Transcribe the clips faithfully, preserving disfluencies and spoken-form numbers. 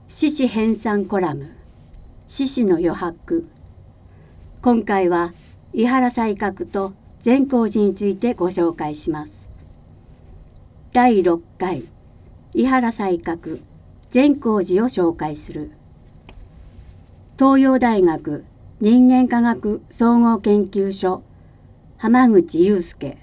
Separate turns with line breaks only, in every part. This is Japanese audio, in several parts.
獅子編纂コラム獅子の余白。今回は伊原西鶴と善光寺についてご紹介します。だいろっかい伊原西鶴善光寺を紹介する。東洋大学人間科学総合研究所浜口祐介。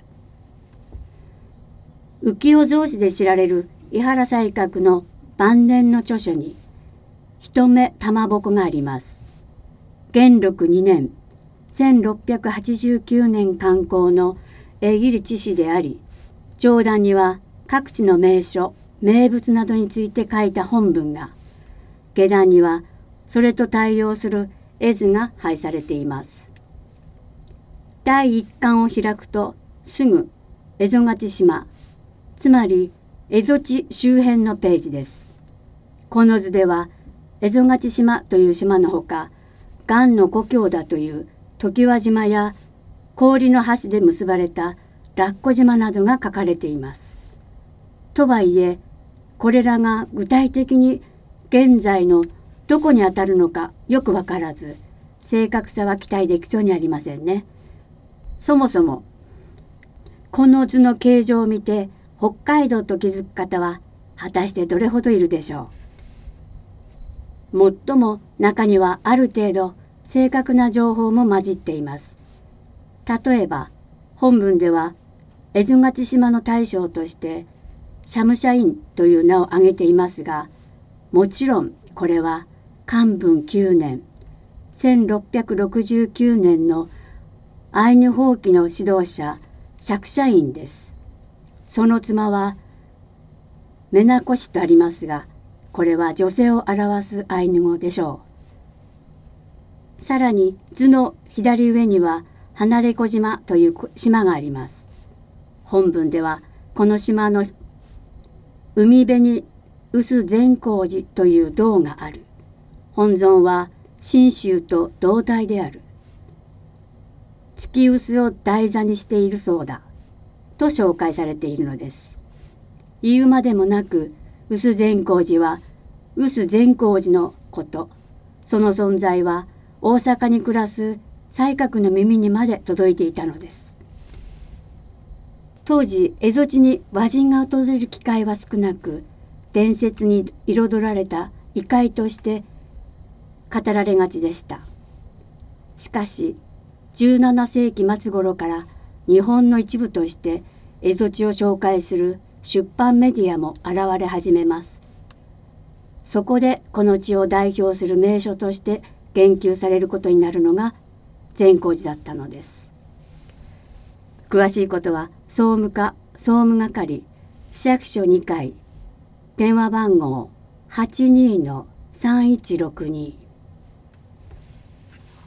浮世草子で知られる伊原西鶴の晩年の著書に一目玉鉾があります。元禄にねんせんろっぴゃくはちじゅうきゅうねん刊行の絵切知史であり、上段には各地の名所名物などについて書いた本文が、下段にはそれと対応する絵図が配されています。だいいっかんを開くとすぐ蝦夷勝島、つまり蝦夷地周辺のページです。この図では蝦夷勝島という島のほか、雁の故郷だという常盤島や氷の橋で結ばれたラッコ島などが書かれています。とはいえ、これらが具体的に現在のどこにあたるのかよくわからず、正確さは期待できそうにありませんね。そもそも、この図の形状を見て北海道と気づく方は果たしてどれほどいるでしょう。もっとも中にはある程度正確な情報も混じっています。例えば本文では蝦夷勝島の大将としてシャムシャインという名を挙げていますが、もちろんこれは漢文きゅうねんせんろっぴゃくろくじゅうきゅうねんのアイヌ法規の指導者釈社院です。その妻はメナコシとありますが、これは女性を表すアイヌ語でしょう。さらに図の左上には離れ小島という島があります。本文ではこの島の海辺に臼善光寺という堂がある。本尊は神州と同体である。月臼を台座にしているそうだと紹介されているのです。言うまでもなく臼善光寺は臼善光寺のこと。その存在は大阪に暮らす西鶴の耳にまで届いていたのです。当時蝦夷地に和人が訪れる機会は少なく、伝説に彩られた異界として語られがちでした。しかしじゅうななせいき末頃から日本の一部として蝦夷地を紹介する出版メディアも現れ始めます。そこでこの地を代表する名所として言及されることになるのが善光寺だったのです。詳しいことは総務課総務係市役所にかい電話番号 はちにーのさんいちろくに